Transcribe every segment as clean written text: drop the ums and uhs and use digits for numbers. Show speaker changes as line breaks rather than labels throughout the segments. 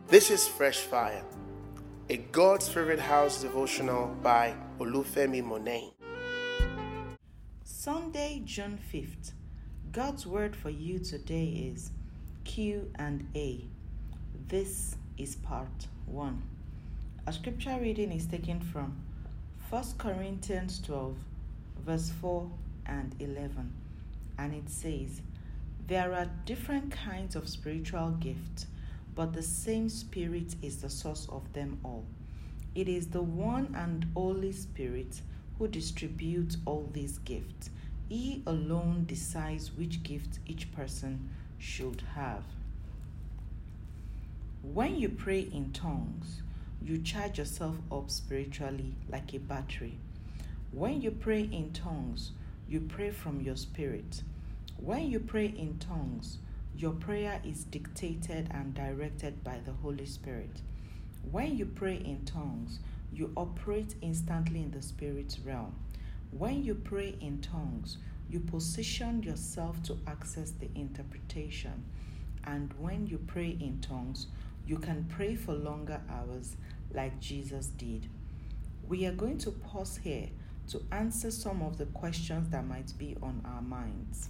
This is Fresh Fire, a God's Favorite House devotional by Olufemi Monet.
Sunday, June 5th. God's word for you today is Q&A. This is part 1. Our scripture reading is taken from 1 Corinthians 12, verse 4 and 11. And it says, "There are different kinds of spiritual gifts, but the same Spirit is the source of them all. It is the one and Holy Spirit who distributes all these gifts. He alone decides which gift each person should have." When you pray in tongues, you charge yourself up spiritually like a battery. When you pray in tongues, you pray from your spirit. When you pray in tongues, your prayer is dictated and directed by the Holy Spirit. When you pray in tongues, you operate instantly in the spirit realm. When you pray in tongues, you position yourself to access the interpretation. And when you pray in tongues, you can pray for longer hours like Jesus did. We are going to pause here to answer some of the questions that might be on our minds.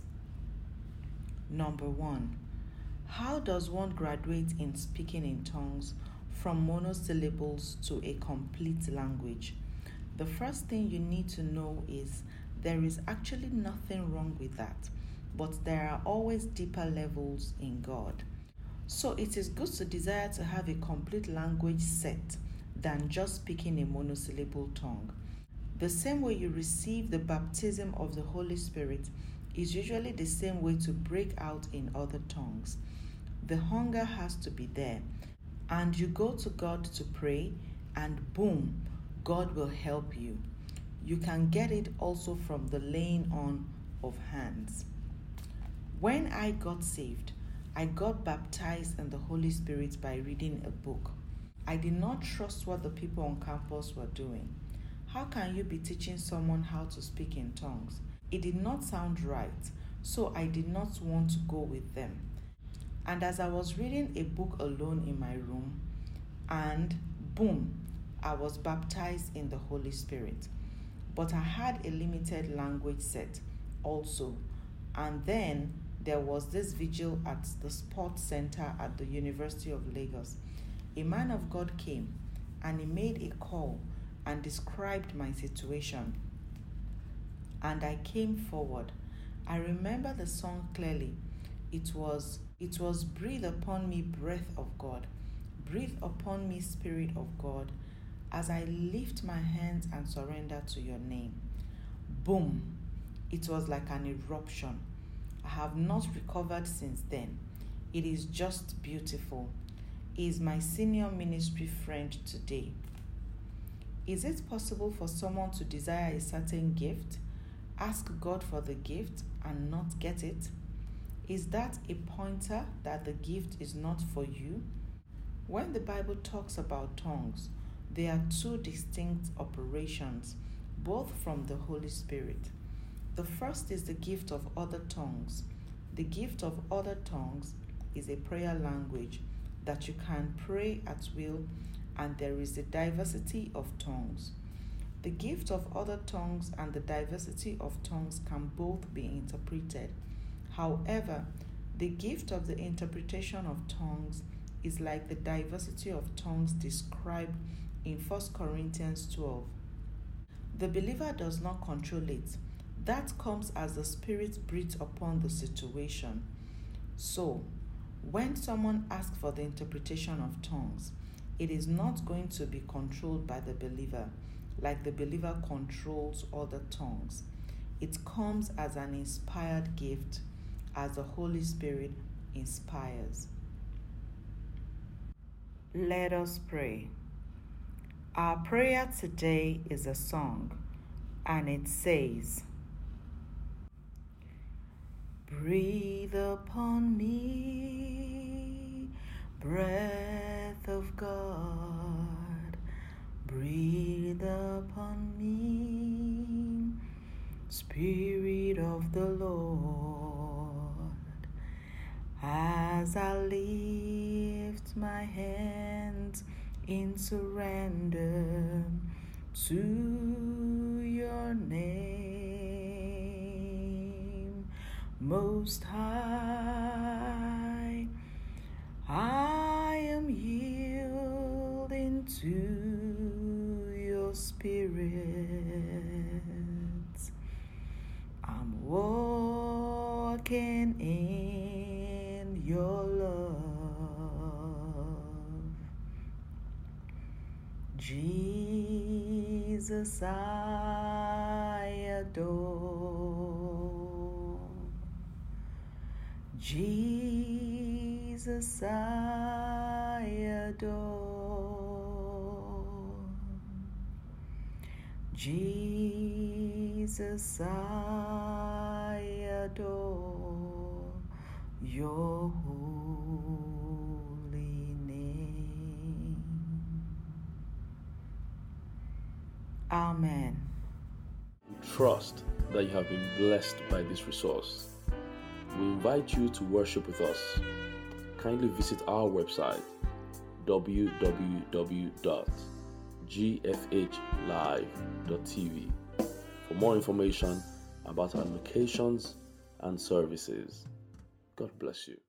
Number 1. How does one graduate in speaking in tongues from monosyllables to a complete language? The first thing you need to know is there is actually nothing wrong with that, but there are always deeper levels in God. So it is good to desire to have a complete language set than just speaking a monosyllable tongue. The same way you receive the baptism of the Holy Spirit is usually the same way to break out in other tongues. The hunger has to be there, and you go to God to pray, and boom, God will help you. You can get it also from the laying on of hands. When I got saved, I got baptized in the Holy Spirit by reading a book. I did not trust what the people on campus were doing. How can you be teaching someone how to speak in tongues? It did not sound right, so I did not want to go with them. And as I was reading a book alone in my room, and boom, I was baptized in the Holy Spirit. But I had a limited language set also. And then there was this vigil at the sports center at the University of Lagos. A man of God came and he made a call and described my situation. And I came forward. I remember the song clearly. It was "Breathe upon me, breath of God. Breathe upon me, Spirit of God, as I lift my hands and surrender to your name." Boom! It was like an eruption. I have not recovered since then. It is just beautiful. He is my senior ministry friend today. Is it possible for someone to desire a certain gift, ask God for the gift, and not get it? Is that a pointer that the gift is not for you? When the Bible talks about tongues, there are two distinct operations, both from the Holy Spirit. The first is the gift of other tongues. The gift of other tongues is a prayer language that you can pray at will, and there is a diversity of tongues. The gift of other tongues and the diversity of tongues can both be interpreted. However, the gift of the interpretation of tongues is like the diversity of tongues described in 1 Corinthians 12. The believer does not control it. That comes as the Spirit breathes upon the situation. So, when someone asks for the interpretation of tongues, it is not going to be controlled by the believer, like the believer controls other tongues. It comes as an inspired gift, as the Holy Spirit inspires. Let us pray. Our prayer today is a song, and it says, "Breathe upon me, breath of God. Breathe upon me, Spirit of the Lord, as I lift my hands in surrender to your name, Most High. I am yielding to your spirit. I'm walking in your love. Jesus, I adore. Jesus, I adore. Jesus, I adore your holy name. Amen.
We trust that you have been blessed by this resource. We invite you to worship with us. Kindly visit our website www.gfhlive.tv for more information about our locations and services. God bless you.